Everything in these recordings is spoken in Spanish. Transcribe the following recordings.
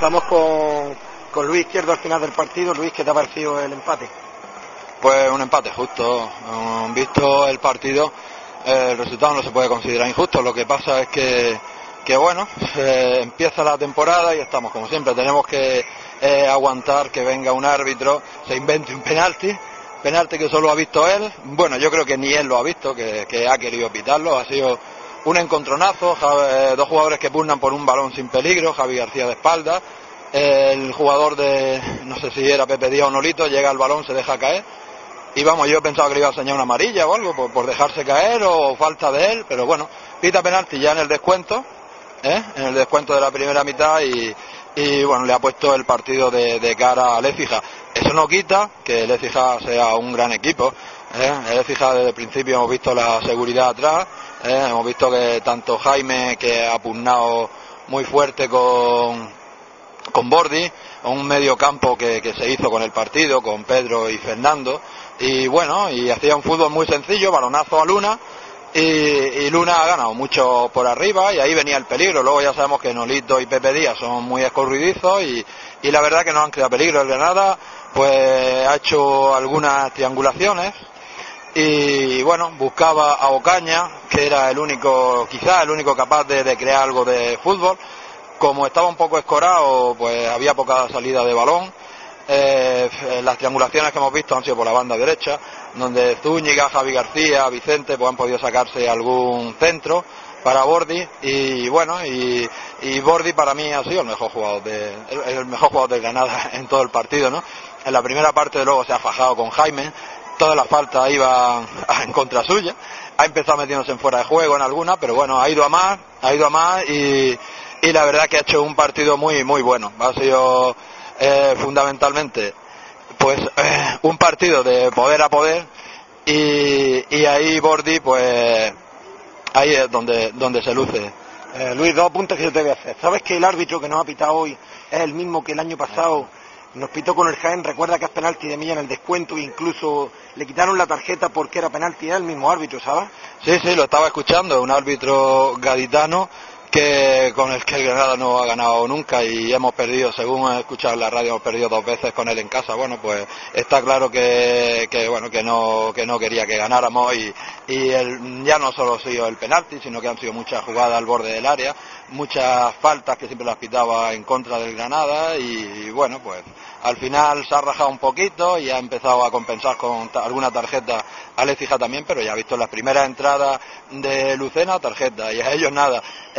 Vamos con Luis Izquierdo al final del partido. Luis, ¿qué te ha parecido el empate? Pues un empate justo. Visto el partido, el resultado no se puede considerar injusto. Lo que pasa es que bueno, empieza la temporada y estamos como siempre. Tenemos que aguantar que venga un árbitro, se invente un penalti que solo ha visto él. Bueno, yo creo que ni él lo ha visto, que ha querido pitarlo. Ha sido un encontronazo, dos jugadores que pugnan por un balón sin peligro, Javi García de espalda. El jugador de, no sé si era Pepe Díaz o Nolito, llega al balón, se deja caer. Y vamos, yo pensaba que le iba a enseñar una amarilla o algo por dejarse caer o falta de él, pero bueno, pita penalti ya en el descuento, en el descuento de la primera mitad y bueno, le ha puesto el partido de cara al Écija. Eso no quita que el Écija sea un gran equipo. El Écija desde el principio hemos visto la seguridad atrás, hemos visto que tanto Jaime, que ha pugnado muy fuerte con Bordi, un medio campo que se hizo con el partido, con Pedro y Fernando, y bueno, y hacía un fútbol muy sencillo, balonazo a Luna, y Luna ha ganado mucho por arriba, y ahí venía el peligro. Luego ya sabemos que Nolito y Pepe Díaz son muy escurridizos, y la verdad que no han creado peligro. El Granada pues ha hecho algunas triangulaciones, y bueno, buscaba a Ocaña, que era quizás el único capaz de crear algo de fútbol. Como estaba un poco escorado, pues había poca salida de balón. Las triangulaciones que hemos visto han sido por la banda derecha, donde Zúñiga, Javi García, Vicente pues han podido sacarse algún centro para Bordi, y bueno, y Bordi para mí ha sido el mejor jugador de Granada en todo el partido, ¿no? En la primera parte luego se ha fajado con Jaime, todas las faltas iban en contra suya, ha empezado metiéndose en fuera de juego en alguna, pero bueno, ha ido a más y la verdad que ha hecho un partido muy muy bueno. Ha sido fundamentalmente pues un partido de poder a poder, y ahí Bordi pues ahí es donde se luce. Luis, dos apuntes que yo te voy a hacer. ¿Sabes que el árbitro que nos ha pitado hoy es el mismo que el año pasado nos pitó con el Jaén? Recuerda que es penalti de Milla en el descuento, e incluso le quitaron la tarjeta porque era penalti, es el mismo árbitro, ¿sabes? Sí, lo estaba escuchando, un árbitro gaditano con el que el Granada no ha ganado nunca, y hemos perdido, según he escuchado en la radio, hemos perdido 2 veces con él en casa. Bueno, pues está claro que no quería que ganáramos, y ya no solo ha sido el penalti, sino que han sido muchas jugadas al borde del área, muchas faltas que siempre las pitaba en contra del Granada, y bueno, pues al final se ha rajado un poquito y ha empezado a compensar con alguna tarjeta al Écija también, pero ya ha visto las primeras entradas de Lucena, tarjeta, y a ellos nada.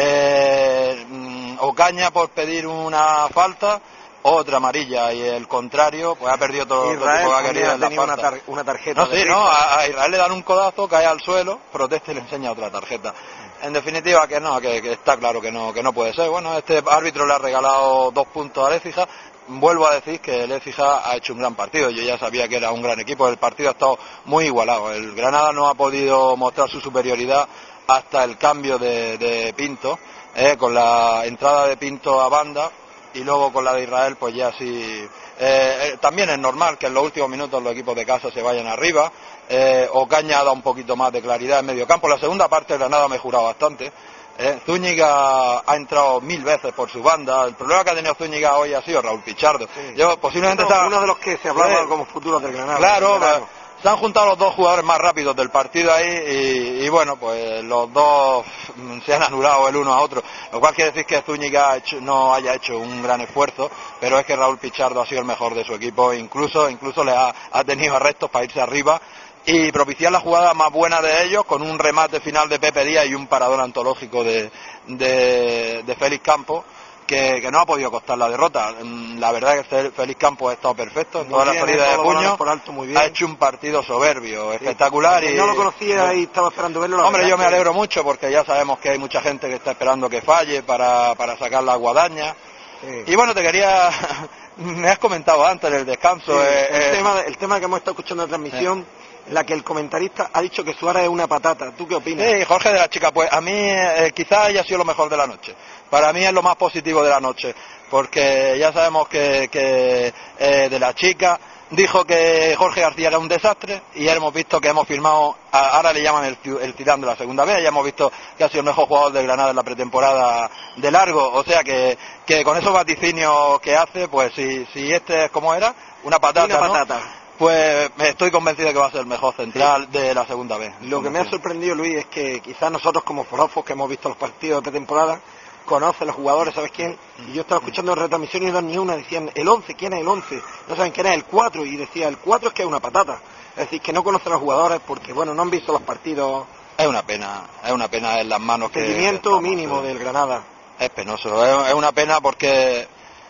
Ocaña por pedir una falta, otra amarilla, y el contrario pues ha perdido todo el tiempo que ha querido en la falta. Una tarjeta. A Israel le dan un codazo, cae al suelo, protesta y le enseña otra tarjeta. En definitiva que está claro que no puede ser. Bueno, este árbitro le ha regalado 2 puntos al Écija. Vuelvo a decir que el Écija ha hecho un gran partido. Yo ya sabía que era un gran equipo. El partido ha estado muy igualado. El Granada no ha podido mostrar su superioridad hasta el cambio de Pinto, con la entrada de Pinto a banda, y luego con la de Israel pues ya sí. También es normal que en los últimos minutos los equipos de casa se vayan arriba. Ocaña ha dado un poquito más de claridad en medio campo. La segunda parte el Granada ha mejorado bastante. Zúñiga ha entrado 1000 veces por su banda. El problema que ha tenido Zúñiga hoy ha sido Raúl Pichardo. Sí. Yo posiblemente uno de los que se hablaba como futuro del Granada. Claro. Se han juntado los dos jugadores más rápidos del partido ahí, y bueno, pues los dos se han anulado el uno a otro, lo cual quiere decir que Zúñiga no haya hecho un gran esfuerzo, pero es que Raúl Pichardo ha sido el mejor de su equipo, incluso le ha tenido arrestos para irse arriba y propiciar la jugada más buena de ellos, con un remate final de Pepe Díaz y un parador antológico de Félix Campos, que no ha podido costar la derrota. La verdad es que Félix Campos ha estado perfecto en todas las salidas de puño, ha hecho un partido soberbio, espectacular. Y no lo conocía y estaba esperando verlo. Hombre, yo me alegro mucho, porque ya sabemos que hay mucha gente que está esperando que falle para sacar la guadaña. Sí. Y bueno, me has comentado antes en el descanso. Sí, el tema que hemos estado escuchando en la transmisión, la que el comentarista ha dicho que Suárez es una patata. ¿Tú qué opinas? Sí, Jorge de la Chica, pues a mí quizás haya sido lo mejor de la noche. Para mí es lo más positivo de la noche, porque ya sabemos que de la Chica dijo que Jorge García era un desastre y ya hemos visto que hemos firmado, ahora le llaman el Titán de la segunda vez, ya hemos visto que ha sido el mejor jugador de Granada en la pretemporada de largo, o sea que con esos vaticinios que hace, pues si este es como era, una patata, ¿no? Pues estoy convencido de que va a ser el mejor central de la segunda vez. Lo que me ha sorprendido, Luis, es que quizás nosotros como forofos que hemos visto los partidos de pretemporada, conoce los jugadores, ¿sabes quién? Y yo estaba escuchando en retransmisión y no ni una, decían el 11, ¿quién es el 11? No saben quién es el 4 y decía el 4 es que es una patata. Es decir, que no conocen a los jugadores porque, bueno, no han visto los partidos. Es una pena en las manos que... Seguimiento mínimo del Granada. Es penoso, es una pena porque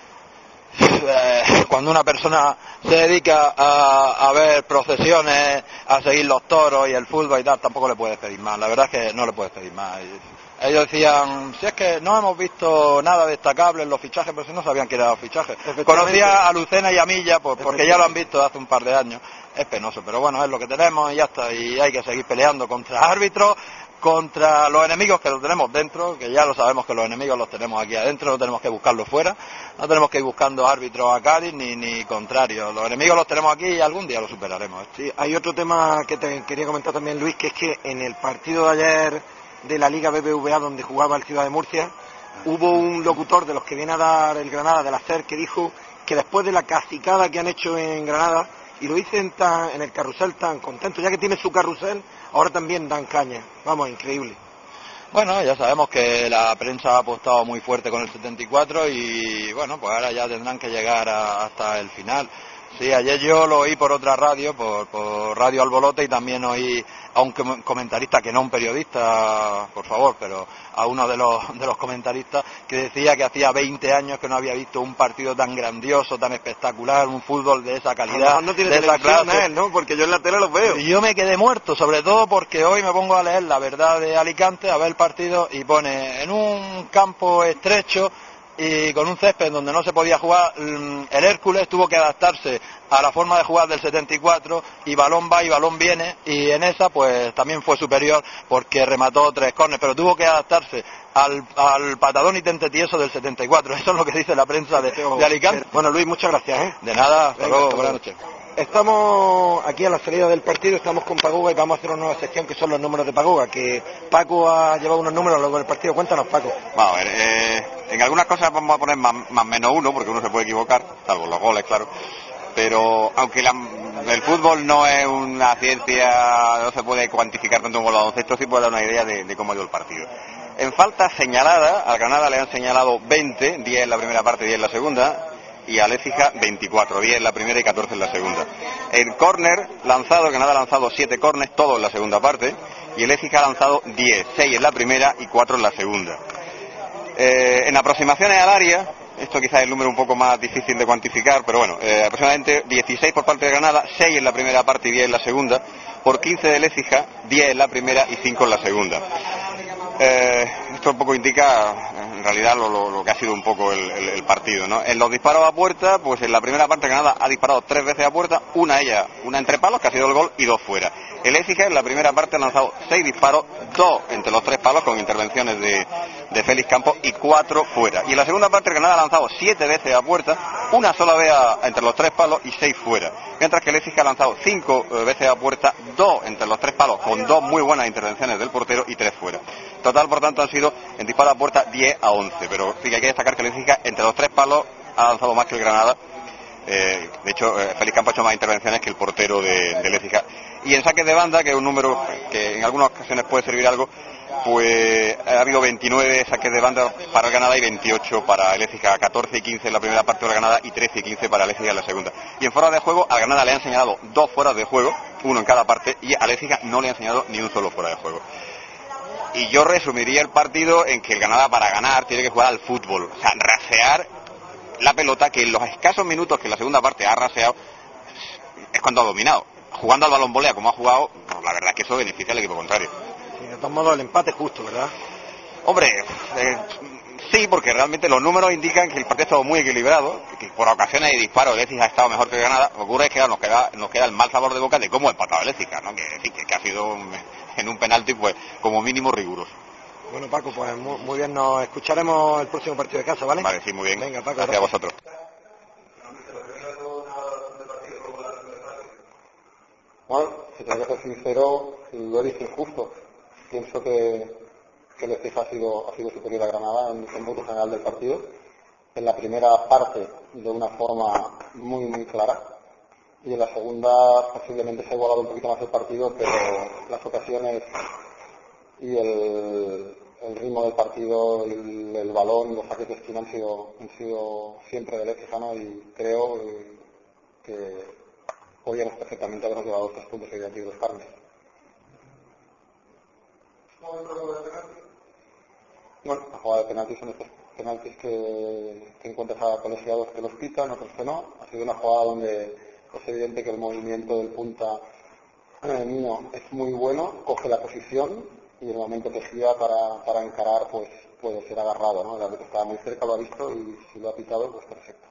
cuando una persona se dedica a ver procesiones, a seguir los toros y el fútbol y tal, tampoco le puedes pedir más. La verdad es que no le puedes pedir más. Ellos decían, si es que no hemos visto nada destacable en los fichajes, pero si no sabían que eran los fichajes. Conocía a Lucena y a Milla, pues, porque ya lo han visto hace un par de años. Es penoso, pero bueno, es lo que tenemos y ya está. Y hay que seguir peleando contra árbitros, contra los enemigos que los tenemos dentro, que ya lo sabemos que los enemigos los tenemos aquí adentro, no tenemos que buscarlos fuera, no tenemos que ir buscando árbitros a Cádiz ni contrario. Los enemigos los tenemos aquí y algún día los superaremos. Sí, hay otro tema que te quería comentar también, Luis, que es que en el partido de ayer de la Liga BBVA donde jugaba el Ciudad de Murcia, hubo un locutor de los que viene a dar el Granada de la SER que dijo que después de la cacicada que han hecho en Granada, y lo dicen en el carrusel tan contento, ya que tiene su carrusel, ahora también dan caña. Vamos, increíble. Bueno, ya sabemos que la prensa ha apostado muy fuerte con el 74 y bueno, pues ahora ya tendrán que llegar hasta el final. Sí, ayer yo lo oí por otra radio, por Radio Albolote, y también oí a un comentarista, que no un periodista, por favor, pero a uno de los comentaristas que decía que hacía 20 años que no había visto un partido tan grandioso, tan espectacular, un fútbol de esa calidad, no tiene de esa clase. ¿no? Porque yo en la tele los veo. Y yo me quedé muerto, sobre todo porque hoy me pongo a leer La Verdad de Alicante, a ver el partido, y pone en un campo estrecho y con un césped donde no se podía jugar, el Hércules tuvo que adaptarse a la forma de jugar del 74 y balón va y balón viene, y en esa pues también fue superior porque remató 3 córneres, pero tuvo que adaptarse al patadón y tentetieso del 74. Eso es lo que dice la prensa de Alicante. Bueno, Luis, muchas gracias, ¿eh? De nada, hasta luego, buenas noches. Estamos aquí a la salida del partido, estamos con Pagoga y vamos a hacer una nueva sección que son los números de Pagoga, que Paco ha llevado unos números a lo largo del partido. Cuéntanos, Paco. Vamos a ver, en algunas cosas vamos a poner más menos uno, porque uno se puede equivocar, salvo los goles, claro. Pero aunque el fútbol no es una ciencia, no se puede cuantificar tanto como el baloncesto, sí puede dar una idea de cómo ha ido el partido. En falta señalada, al Granada le han señalado 20, 10 en la primera parte y 10 en la segunda, y al Écija 24, 10 en la primera y 14 en la segunda. El córner lanzado, Granada ha lanzado 7 córners, todos en la segunda parte, y el Écija ha lanzado 10, 6 en la primera y 4 en la segunda. En aproximaciones al área, esto quizás es el número un poco más difícil de cuantificar, pero bueno, aproximadamente 16 por parte de Granada, 6 en la primera parte y 10 en la segunda, por 15 del Écija, 10 en la primera y 5 en la segunda. Esto un poco indica en realidad lo que ha sido un poco el partido, ¿no? En los disparos a puerta, pues en la primera parte Granada ha disparado 3 veces a puerta, una entre palos, que ha sido el gol, y 2 fuera. El Écija en la primera parte ha lanzado 6 disparos, 2 entre los 3 palos con intervenciones de Félix Campos y 4 fuera. Y en la segunda parte Granada ha lanzado 7 veces a puerta, una sola vez entre los 3 palos y 6 fuera. Mientras que el Écija ha lanzado 5 veces a puerta, 2 entre los 3 palos con 2 muy buenas intervenciones del portero y 3 fuera. Total, por tanto, han sido en disparo a puerta 10 a 11, pero sí que hay que destacar que el Écija entre los 3 palos ha lanzado más que el Granada. De hecho, Félix Campos ha hecho más intervenciones que el portero del Écija. Y en saques de banda, que es un número que en algunas ocasiones puede servir algo, pues ha habido 29 saques de banda para el Granada y 28 para el Écija, 14 y 15 en la primera parte de la Granada y 13 y 15 para el Écija en la segunda. Y en fuera de juego, al Granada le han señalado 2 fueras de juego, uno en cada parte, y al Écija no le han señalado ni un solo fuera de juego. Y yo resumiría el partido en que el Granada, para ganar, tiene que jugar al fútbol, o sea, rasear la pelota, que en los escasos minutos que en la segunda parte ha raseado es cuando ha dominado. Jugando al balón volea como ha jugado, pues la verdad es que eso beneficia al equipo contrario. Y de todos modos el empate es justo, ¿verdad? Hombre, sí, porque realmente los números indican que el partido ha estado muy equilibrado, que por ocasiones de disparo el Écija ha estado mejor que el Granada. Lo que ocurre es que nos queda el mal sabor de boca de cómo ha empatado el Écija, ¿no? Que ha sido en un penalti pues como mínimo riguroso. Bueno, Paco, pues muy bien, nos escucharemos el próximo partido de casa, ¿vale? Vale, sí, muy bien. Venga, Paco, gracias a vosotros. tengo que ser sincero, lo he visto injusto. Pienso que el Leganés ha sido superior a Granada en el cómputo general del partido. En la primera parte de una forma muy clara y en la segunda posiblemente se ha igualado un poquito más el partido, pero las ocasiones y el ritmo del partido, el balón y los saques de esquina han sido siempre del Leganés, y creo que podíamos perfectamente habernos llevado 3 puntos y de los carnes. Bueno, la jugada de penaltis son estos penaltis que encuentras a colegiados que los pitan, otros que no. Ha sido una jugada donde es evidente que el movimiento del punta mío es muy bueno, coge la posición y en el momento que gira para encarar, pues puede ser agarrado, ¿no? El árbitro estaba muy cerca, lo ha visto y si lo ha pitado, pues perfecto.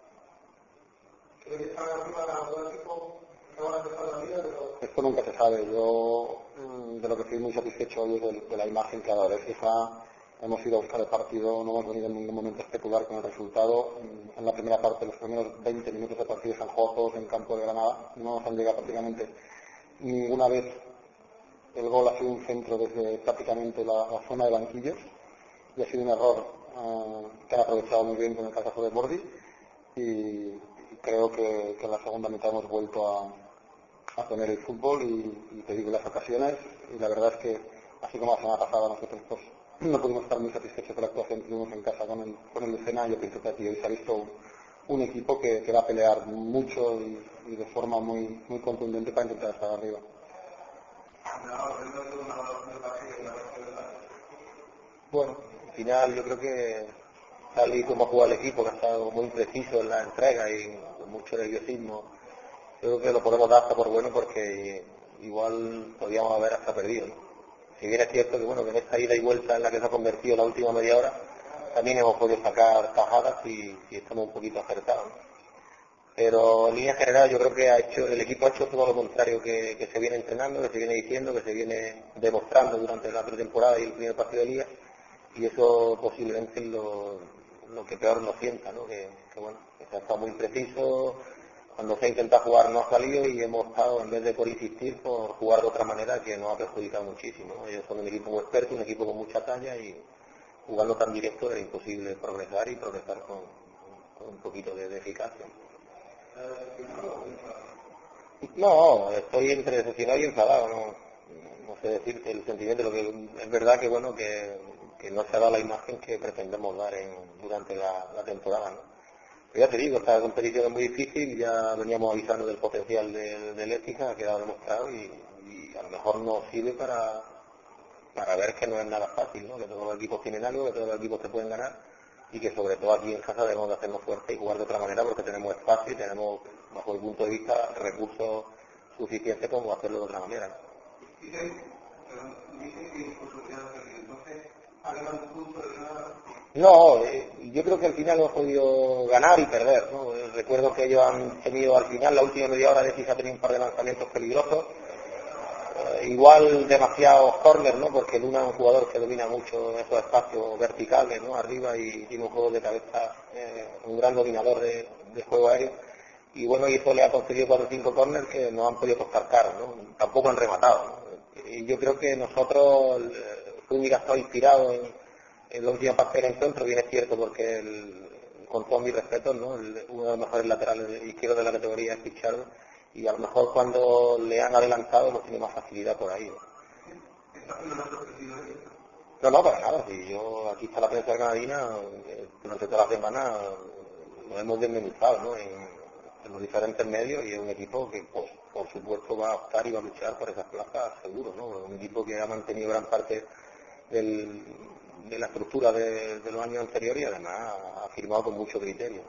Esto nunca se sabe. Yo de lo que estoy muy satisfecho hoy es de la imagen que ha dado el FIFA. Hemos ido a buscar el partido, no hemos venido en ningún momento a especular con el resultado. En la primera parte, los primeros 20 minutos de partido se han jugado todos en campo de Granada. No nos han llegado prácticamente ninguna vez. El gol ha sido un centro desde prácticamente la zona de banquillos y ha sido un error que han aprovechado muy bien con el caso de Bordi y creo que en la segunda mitad hemos vuelto a poner el fútbol y te digo las ocasiones y la verdad es que así como la semana pasada nosotros pues, no pudimos estar muy satisfechos de la actuación que tuvimos en casa con el Lucena. Yo pienso que aquí hoy se ha visto un equipo que va a pelear mucho y de forma muy contundente para intentar estar arriba. Bueno, al final yo creo que tal y como ha jugado el equipo, que ha estado muy preciso en la entrega y con mucho nerviosismo, yo creo que lo podemos dar hasta por bueno porque igual podríamos haber hasta perdido, ¿no? Si bien es cierto que bueno, que en esta ida y vuelta en la que se ha convertido la última media hora, también hemos podido sacar tajadas y estamos un poquito acertados, ¿no? Pero en línea general yo creo que el equipo ha hecho todo lo contrario que se viene entrenando, que se viene diciendo, que se viene demostrando durante la pretemporada y el primer partido de liga, y eso posiblemente es lo que peor nos sienta, ¿no? Que bueno, que se ha estado muy preciso. Cuando se ha intentado jugar no ha salido y hemos estado, en vez de por insistir, por jugar de otra manera que nos ha perjudicado muchísimo, ¿no? Ellos son un equipo muy experto, un equipo con mucha talla y jugando tan directo era imposible progresar y progresar con un poquito de eficacia. No, estoy entre decepcionado y enfadado, no sé decirte el sentimiento, lo que es verdad que bueno que no se ha dado la imagen que pretendemos dar durante la temporada, ¿no? Pero ya te digo, esta competición es muy difícil, ya veníamos avisando del potencial del Ética, ha quedado demostrado y a lo mejor nos sirve para ver que no es nada fácil, ¿no? Que todos los equipos tienen algo, que todos los equipos se pueden ganar y que sobre todo aquí en casa debemos de hacernos fuertes y jugar de otra manera porque tenemos espacio y tenemos, bajo mi punto de vista, recursos suficientes como hacerlo de otra manera, ¿no? No, yo creo que al final hemos podido ganar y perder, ¿no? Recuerdo que ellos han tenido al final, la última media hora de Fija ha tenido un par de lanzamientos peligrosos, igual demasiados corners, ¿no? Porque Luna es un jugador que domina mucho esos espacios verticales, ¿no? Arriba y tiene un juego de cabeza, un gran dominador de juego aéreo. Y bueno, y eso le ha conseguido 4 o 5 corners que nos han podido costar caro, ¿no? Tampoco han rematado, ¿no? Y yo creo que nosotros, Zúñiga ha estado inspirado en la última parte del encuentro, bien es cierto, porque con todos mis respetos, ¿no? Uno de los mejores laterales izquierdos de la categoría es Pichardo, y a lo mejor cuando le han adelantado no tiene más facilidad por ahí, ¿no? No, para nada, si yo aquí está la prensa granadina, durante toda la semana lo hemos desmenuzado, ¿no? En los diferentes medios y es un equipo que pues, por supuesto va a optar y va a luchar por esas plazas seguro, ¿no? Un equipo que ha mantenido gran parte de la estructura de los años anteriores y además ha firmado con mucho criterio.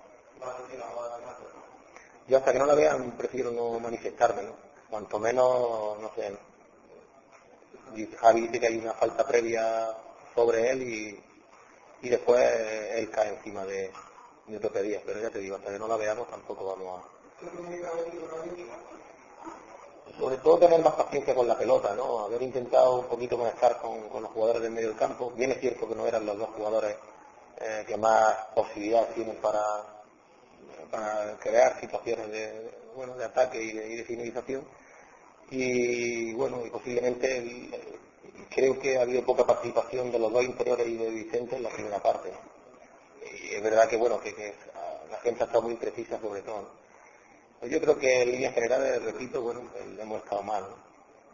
Yo hasta que no la vean prefiero no manifestarme, ¿no? Cuanto menos, no sé, Javi dice que hay una falta previa sobre él y después él cae encima de Pepe Díaz, pero ya te digo, hasta que no la veamos tampoco vamos a... Sobre todo tener más paciencia con la pelota, ¿no? Haber intentado un poquito conectar con los jugadores del medio del campo. Bien es cierto que no eran los dos jugadores que más posibilidades tienen para crear situaciones de ataque y de finalización, y bueno, y posiblemente creo que ha habido poca participación de los dos interiores y de Vicente en la primera parte. Y es verdad que bueno, que la gente ha estado muy imprecisa sobre todo, ¿no? Pues yo creo que en líneas generales, repito, bueno, hemos estado mal, ¿no?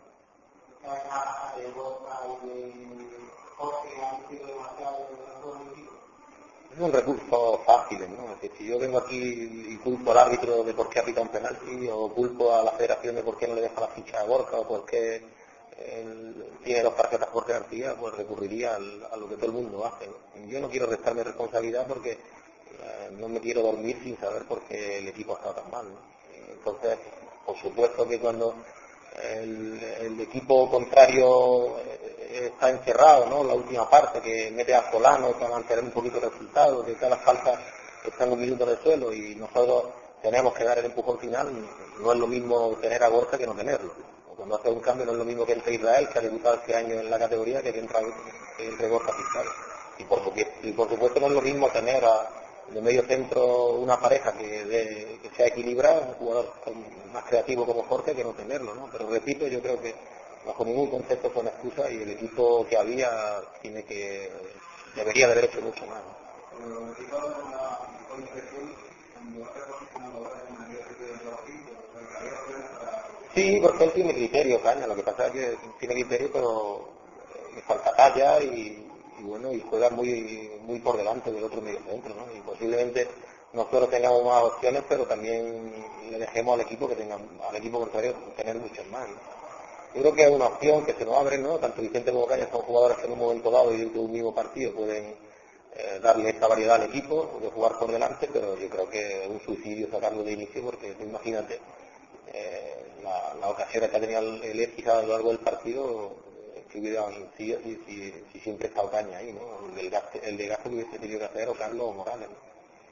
Es un recurso fácil, ¿no? Es decir, si yo vengo aquí y culpo al árbitro de por qué ha pitado un penalti, o culpo a la federación de por qué no le deja la ficha a Borja, o por qué tiene dos tarjetas Jorge García, pues recurriría a lo que todo el mundo hace, ¿no? Yo no quiero restarme responsabilidad porque no me quiero dormir sin saber por qué el equipo ha estado tan mal, ¿no? Entonces, por supuesto que cuando el equipo contrario está encerrado, ¿no? La última parte, que mete a Solano para mantener un poquito el resultado, que cada falta están un minuto en el suelo y nosotros tenemos que dar el empujón final, no es lo mismo tener a Borja que no tenerlo. O cuando hace un cambio no es lo mismo que entre Israel, que ha debutado este año en la categoría, que entre Borja Fiscal. Y por supuesto no es lo mismo tener de medio centro una pareja que sea equilibrada, un jugador más creativo como Jorge, que no tenerlo, ¿no? Pero repito, yo creo que bajo ningún concepto son excusas y el equipo que había debería de haber hecho mucho más, ¿no? Sí, porque él tiene criterio, Caña, lo que pasa es que tiene criterio, pero le falta talla y bueno, y juega muy por delante del otro medio centro, ¿no? Y posiblemente nosotros tengamos más opciones, pero también le dejemos al equipo contrario tener muchas más, ¿no? Yo creo que es una opción que se nos abre, ¿no? Tanto Vicente como Caña son jugadores que en un momento dado y dentro de un mismo partido pueden darle esta variedad al equipo, de jugar por delante, pero yo creo que es un suicidio sacarlo de inicio, porque imagínate las ocasiones que ha tenido el Écija a lo largo del partido, que hubieran sido si siempre ha estado Caña ahí, ¿no? El desgaste que hubiese tenido que hacer o Carlos o Morales, ¿no?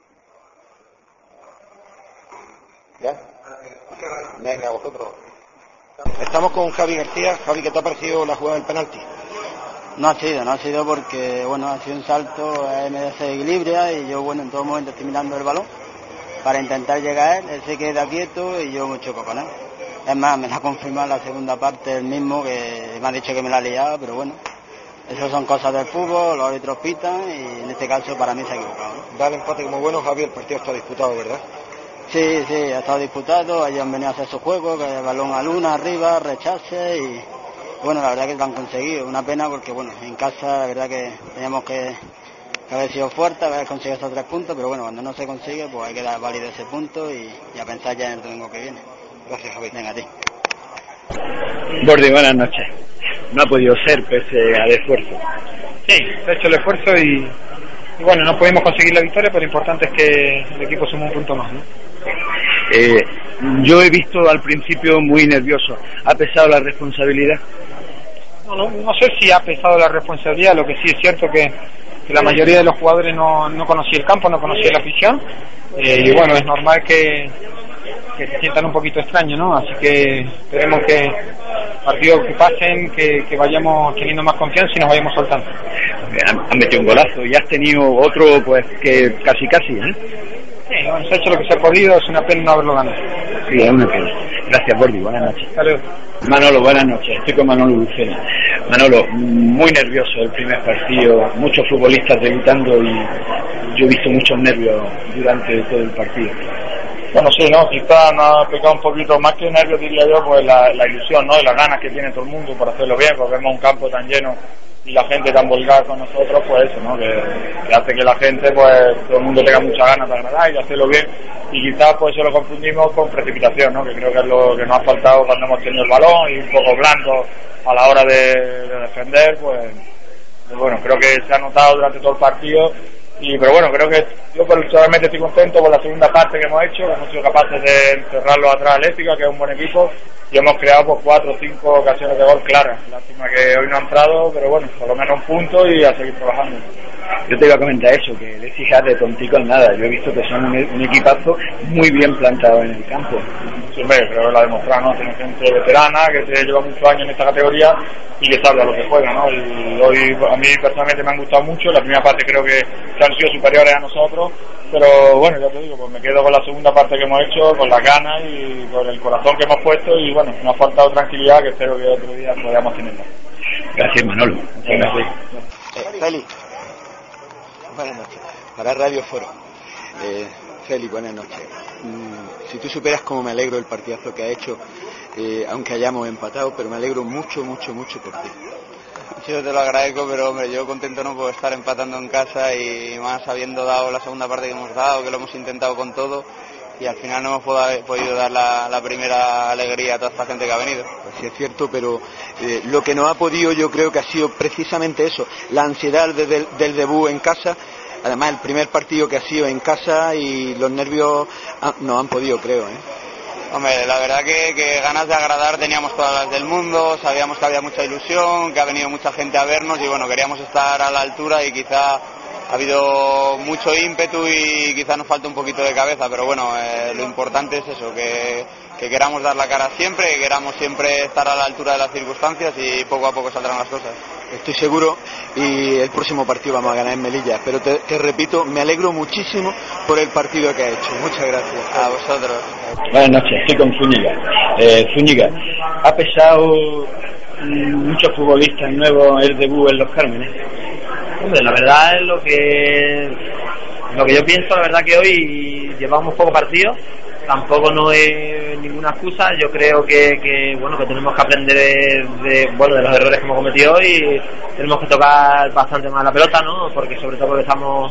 ¿Ya? Venga, vosotros. Estamos con Javi García. Javi, ¿qué te ha parecido la jugada del penalti? No ha sido porque, bueno, ha sido un salto, me desequilibra y yo, bueno, en todo momento estoy mirando el balón para intentar llegar a él se queda quieto y yo me choco con él. Es más, me la ha confirmado en la segunda parte el mismo, que me ha dicho que me la ha liado, pero bueno, esas son cosas del fútbol, los árbitros pitan y en este caso para mí se ha equivocado, ¿no? Da el empate como bueno, Javi, el partido está disputado, ¿verdad? Sí, ha estado disputado, ellos han venido a hacer su juego, que el balón a luna, arriba, rechace y bueno, la verdad que lo han conseguido. Una pena porque bueno, en casa la verdad que teníamos que haber sido fuerte, haber conseguido esos 3 puntos, pero bueno, cuando no se consigue pues hay que dar válido ese punto y a pensar ya en el domingo que viene. Gracias, Javi. Venga, a ti. Bordi, buenas noches. No ha podido ser pese al esfuerzo. Sí, se ha hecho el esfuerzo y bueno, no pudimos conseguir la victoria, pero lo importante es que el equipo suma un punto más, ¿no? Yo he visto al principio muy nervioso. ¿Ha pesado la responsabilidad? No sé si ha pesado la responsabilidad, lo que sí es cierto que la mayoría de los jugadores no conocía el campo, no conocía la afición, y bueno, es normal que se sientan un poquito extraños, ¿no? Así que esperemos que partidos que pasen, que vayamos teniendo más confianza y nos vayamos soltando. Han metido un golazo y has tenido otro pues que casi, ¿eh? Sí, bueno, se ha hecho lo que se ha podido, es una pena no haberlo ganado. Sí, es una pena. Gracias, Bordi, buenas noches. Saludos. Manolo, buenas noches, estoy con Manolo Lucena. Manolo, muy nervioso el primer partido, muchos futbolistas debutando y yo he visto muchos nervios durante todo el partido. Bueno, sí, ¿no? Quizá nos ha pecado un poquito más que nervios, diría yo, pues la ilusión, ¿no? Y las ganas que tiene todo el mundo por hacerlo bien, pues vemos un campo tan lleno y la gente tan volcada con nosotros, pues eso, ¿no? Que hace que la gente, pues todo el mundo tenga muchas ganas de agradar y de hacerlo bien, y quizás pues eso lo confundimos con precipitación, ¿no? Que creo que es lo que nos ha faltado cuando hemos tenido el balón y un poco blando a la hora de defender, pues bueno, creo que se ha notado durante todo el partido. Pero bueno, creo que yo personalmente estoy contento por la segunda parte que hemos hecho, que hemos sido capaces de encerrarlo atrás al Ética, que es un buen equipo, y hemos creado pues 4 o 5 ocasiones de gol claras. Lástima que hoy no ha entrado, pero bueno, por lo menos un punto y a seguir trabajando. Yo te iba a comentar eso, que el Écija de tontico en nada. Yo he visto que son un equipazo muy bien plantado en el campo. Sí, hombre, creo que lo ha demostrado, ¿no? Tiene gente veterana que se lleva muchos años en esta categoría y que sabe a lo que juega, ¿no? Y hoy a mí personalmente me han gustado mucho. La primera parte creo que se han sido superiores a nosotros, pero bueno, ya te digo, pues me quedo con la segunda parte que hemos hecho, con las ganas y con el corazón que hemos puesto, y bueno, nos ha faltado tranquilidad, que espero que otro día podamos tenerla. Gracias, Manolo. Feli, buenas noches. Para Radio Foro. Feli, buenas noches. Si tú supieras cómo me alegro del partidazo que ha hecho, aunque hayamos empatado, pero me alegro mucho, mucho, mucho por ti. Yo te lo agradezco, pero hombre, yo contento no puedo estar empatando en casa, y más habiendo dado la segunda parte que hemos dado, que lo hemos intentado con todo, y al final no hemos podido dar la primera alegría a toda esta gente que ha venido. Pues sí, es cierto, pero lo que no ha podido, yo creo que ha sido precisamente eso, la ansiedad del debut en casa. Además, el primer partido que ha sido en casa, y los nervios no han podido, creo, Hombre, la verdad que ganas de agradar teníamos todas las del mundo, sabíamos que había mucha ilusión, que ha venido mucha gente a vernos, y bueno, queríamos estar a la altura, y quizá ha habido mucho ímpetu y quizá nos falta un poquito de cabeza, pero bueno, lo importante es eso, que queramos dar la cara siempre, que queramos siempre estar a la altura de las circunstancias, y poco a poco saldrán las cosas. Estoy seguro, y el próximo partido vamos a ganar en Melilla, pero te repito, me alegro muchísimo por el partido que ha hecho. Muchas gracias. A vosotros. Buenas noches, estoy con Zúñiga. Zúñiga, ¿ha pesado muchos futbolistas nuevos el debut en Los Cármenes? Hombre, la verdad es lo que yo pienso, la verdad que hoy llevamos poco partido, tampoco no es ninguna excusa. Yo creo que bueno, que tenemos que aprender de los errores que hemos cometido hoy, y tenemos que tocar bastante más la pelota, ¿no? Porque sobre todo porque estamos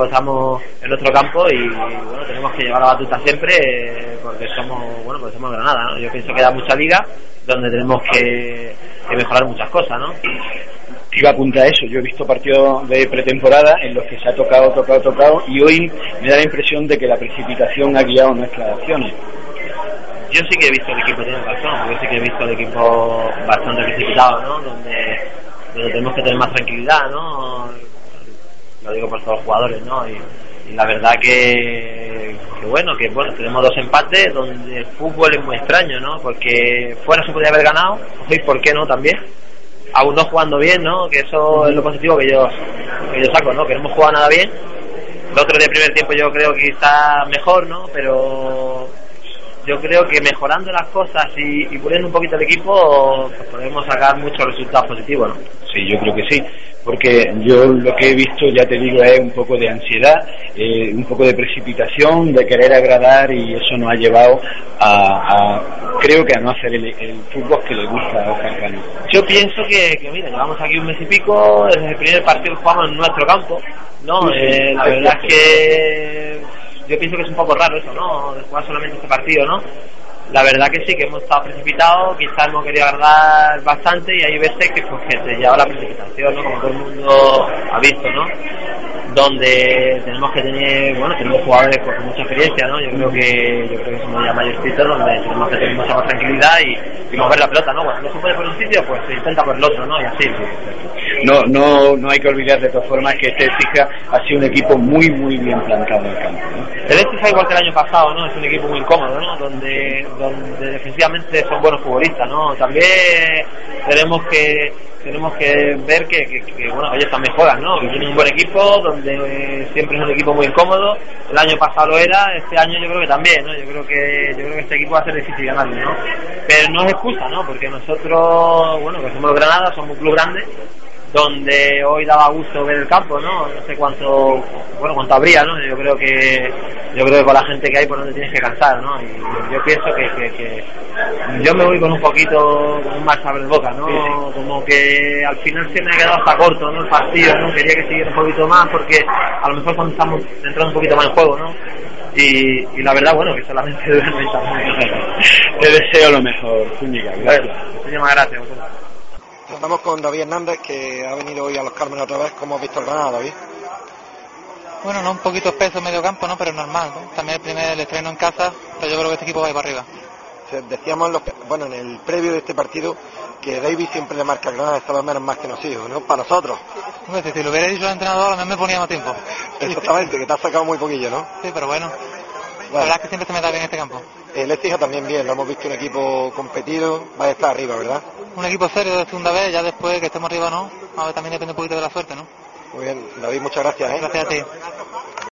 en nuestro campo, y bueno, tenemos que llevar la batuta siempre, porque somos Granada, ¿no? Yo pienso que da mucha liga donde tenemos que mejorar muchas cosas, ¿no? Iba a apuntar a eso. Yo he visto partidos de pretemporada en los que se ha tocado, y hoy me da la impresión de que la precipitación ha guiado nuestras acciones. Yo sí que he visto el equipo, tienes razón, yo sí que he visto el equipo bastante precipitado, ¿no? Donde tenemos que tener más tranquilidad, ¿no? Lo digo por todos los jugadores, ¿no? Y la verdad que tenemos 2 empates donde el fútbol es muy extraño, ¿no? Porque fuera se podía haber ganado, y ¿por qué no también? Aún no jugando bien, ¿no? Que eso es lo positivo que yo saco, ¿no? Que no hemos jugado nada bien. El otro de primer tiempo yo creo que está mejor, ¿no? Pero yo creo que mejorando las cosas y poniendo un poquito el equipo, pues podemos sacar muchos resultados positivos, ¿no? Sí, yo creo que sí, porque yo lo que he visto, ya te digo, es un poco de ansiedad, un poco de precipitación, de querer agradar, y eso nos ha llevado creo que a no hacer el fútbol que le gusta a Óscar Cano. Yo pienso que mira, llevamos aquí 1 mes y pico, desde el primer partido que jugamos en nuestro campo, ¿no? Sí, la verdad es que yo pienso que es un poco raro eso, ¿no? De jugar solamente este partido, ¿no? La verdad que sí, que hemos estado precipitados, quizás hemos querido agradar bastante, y hay veces que te lleva la precipitación, ¿no? Como todo el mundo ha visto, ¿no? Donde tenemos que tenemos jugadores con mucha experiencia, ¿no? Yo creo que somos ya mayorcitos, donde tenemos que tener mucha más tranquilidad y mover la pelota, ¿no? Cuando no se puede por un sitio, pues se intenta por el otro, ¿no? Y así. No hay que olvidar de todas formas que este Écija ha sido un equipo muy, muy bien plantado en el campo, ¿no? El Écija, igual que el año pasado, ¿no? Es un equipo muy cómodo, ¿no? Donde defensivamente son buenos futbolistas, ¿no? También tenemos que ver que ellos también juegan, ¿no? Que tienen un buen equipo, donde siempre es un equipo muy incómodo. El año pasado lo era, este año yo creo que también, ¿no? Yo creo que este equipo va a ser difícil ganarlo, ¿no? Pero no es excusa, ¿no? Porque nosotros, que somos Granada, somos un club grande, donde hoy daba gusto ver el campo, ¿no? No sé cuánto habría, ¿no? Yo creo que con la gente que hay por donde tienes que cansar, ¿no? Y yo pienso que yo me voy con un mal sabor de boca, ¿no? Sí. Como que al final se me ha quedado hasta corto, ¿no? El partido, ¿no? Quería que siguiera un poquito más, porque a lo mejor cuando estamos entrando un poquito más en juego, ¿no? Y la verdad, que solamente debe 90 minutos. Te deseo lo mejor, Zúñiga. Muchísimas gracias. Estamos con David Hernández, que ha venido hoy a Los Cármenes otra vez. ¿Cómo has visto el Granada, David? Bueno, no un poquito espeso en medio campo, ¿no? Pero es normal, ¿no? También el estreno en casa, pero yo creo que este equipo va a ir para arriba. Decíamos en el previo de este partido que David siempre le marca a Granada, esta vez menos más que nos hizo, ¿no? Para nosotros. Pues, si lo hubiera dicho el entrenador, a mí me ponía más tiempo. Exactamente, que te has sacado muy poquillo, ¿no? Sí, pero bueno. La verdad es que siempre se me da bien este campo. El Écija también bien, lo hemos visto un equipo competido, va a estar arriba, ¿verdad? Un equipo serio de segunda vez, ya después que estemos arriba no, a ver, también depende un poquito de la suerte, ¿no? Muy bien, David, muchas gracias. Gracias a ti.